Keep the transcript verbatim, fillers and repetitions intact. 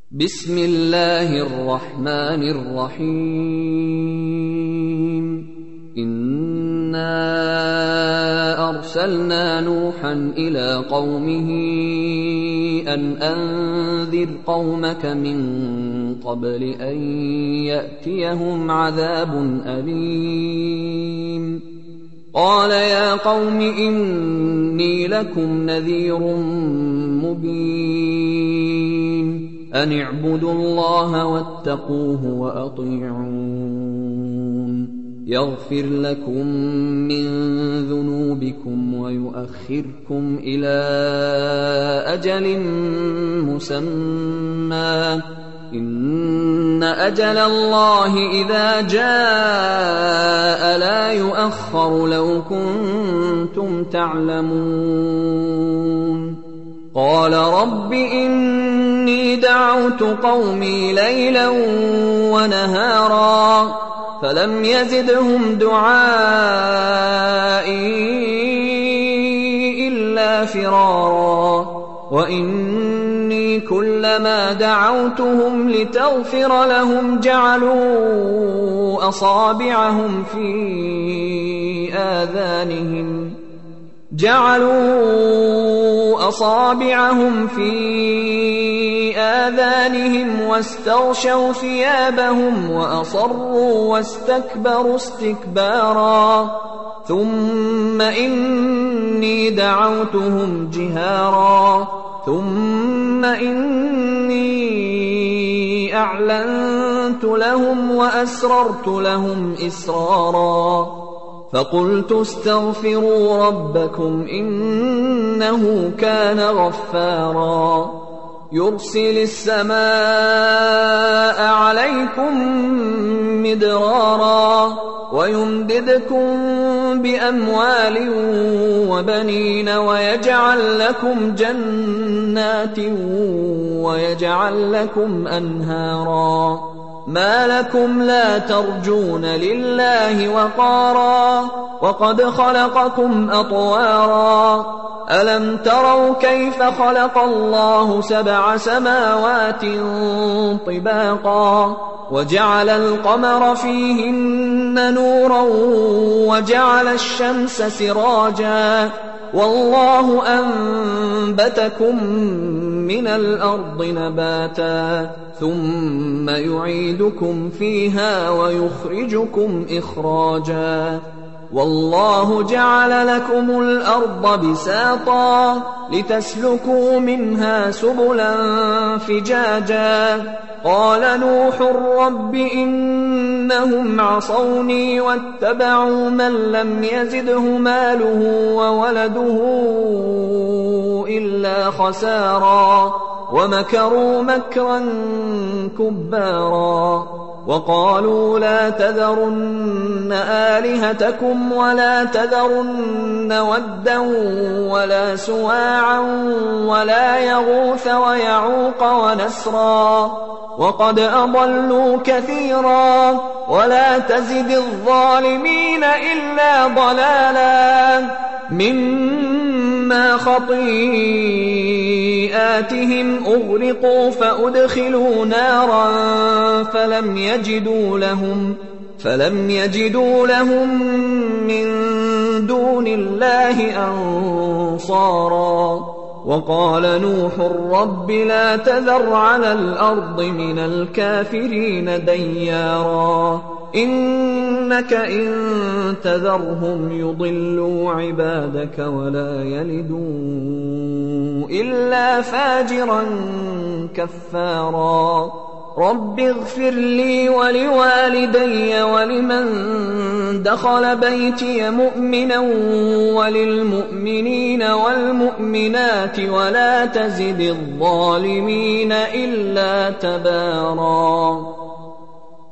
بسم الله الرحمن الرحيم إنا أرسلنا نوحا إلى قومه أن أنذر قومك من قبل أن يأتيهم عذاب أليم قال يا قوم إني لكم نذير مبين أن اعبدوا الله واتقوه وأطيعون يغفر لكم من ذنوبكم ويؤخركم إلى أجل مسمى إن أجل الله إذا جاء لا يؤخر لو كنتم تعلمون قال رب إني دعوت قومي ليلا ونهارا فلم يزدهم دعائي إلا فرارا وإني كلما دعوتهم لتغفر لهم جعلوا أصابعهم في آذانهم جعلوا أصابعهم في آذانهم واستغشوا ثيابهم وأصروا واستكبروا استكبارا ثم إني دعوتهم جهارا ثم إني أعلنت لهم وأسررت لهم إسرارا فقلت استغفروا ربكم إنه كان غفارا يرسل السماء عليكم مدرارا ويمددكم بأموال وبنين ويجعل لكم جنات ويجعل لكم أنهارا ما لكم لا ترجون لله وقارا وقد خلقكم أطوارا ألم تروا كيف خلق الله سبع سماوات طباقا وجعل القمر فيهن نورا وجعل الشمس سراجا والله أنبتكم من الأرض نباتا ثم يعيدكم فيها ويخرجكم إخراجا والله جعل لكم الأرض بساطا لتسلكوا منها سبلا فجاجا قال نوح رب إنهم عصوني واتبعوا من لم يزده ماله وولده إلا خسارا ومكروا مكرا كبارا وقالوا لا تذرن آلهتكم ولا تذرن ودا ولا سواعا ولا يغوث ويعوق ونسرا وقد أضلوا كثيرا ولا تزد الظالمين إلا ضلالا مما خطيئاتهم أغرقوا فأدخلوا نارا فلم يجدوا لهم فلم يجدوا لهم من دون الله أنصارا وقال نوح رب لا تذر على الأرض من الكافرين ديارا إنك إن تذرهم يضلوا عبادك ولا يلدوا إلا فاجرا كفارا رب اغفر لي ولوالدي ولمن دخل بيتي مؤمنا وللمؤمنين والمؤمنات ولا تزد الظالمين إلا تبارا.